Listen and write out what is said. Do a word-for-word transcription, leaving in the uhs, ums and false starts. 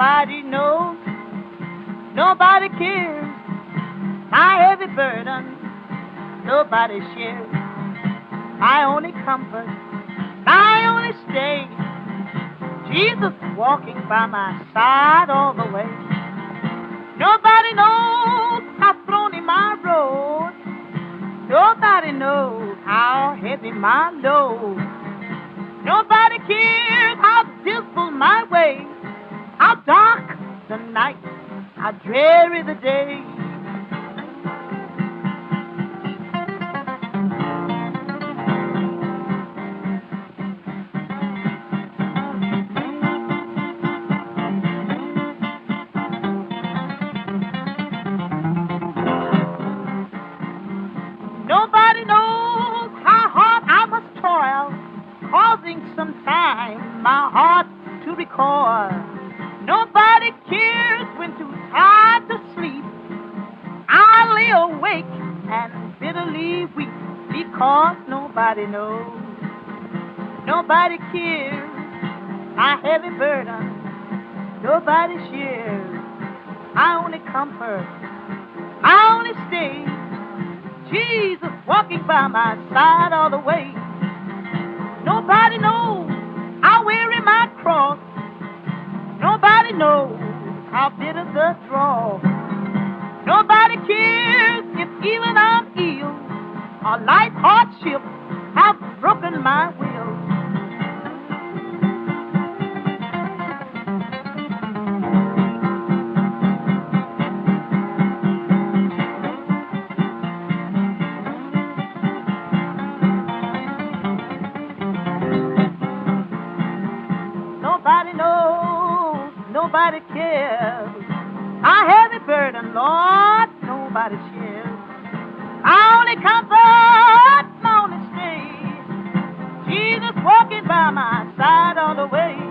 Nobody knows, nobody cares. My heavy burden, nobody shares. My only comfort, my only stay. Jesus walking by my side all the way. Nobody knows how thorny my road. Nobody knows how heavy my load. Nobody cares how dismal my way. How dark the night, how dreary the day. Nobody knows how hard I must toil, causing sometimes my heart to recoil. Nobody cares when too tired to sleep. I lay awake and bitterly weep because nobody knows, nobody cares. My heavy burden, nobody shares. I only comfort, I only stay. Jesus walking by my side all the way. Nobody knows how weary my cross. Nobody knows how bitter the draw. Nobody cares if even I'm ill or life hardship have broken my will. Nobody knows, nobody cares. I heavy burden, Lord, nobody shares. I only comfort, my only stay. Jesus walking by my side all the way.